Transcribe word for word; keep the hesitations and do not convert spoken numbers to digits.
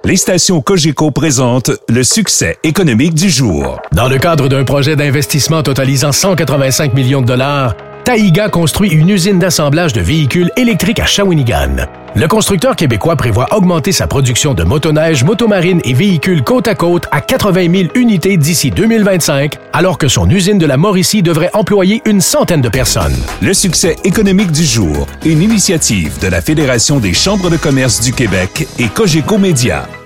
Les stations Cogeco présentent le succès économique du jour. Dans le cadre d'un projet d'investissement totalisant cent quatre-vingt-cinq millions de dollars, Taïga construit une usine d'assemblage de véhicules électriques à Shawinigan. Le constructeur québécois prévoit augmenter sa production de motoneige, motomarine et véhicules côte à côte à quatre-vingt mille unités d'ici deux mille vingt-cinq, alors que son usine de la Mauricie devrait employer une centaine de personnes. Le succès économique du jour, une initiative de la Fédération des chambres de commerce du Québec et Cogeco Média.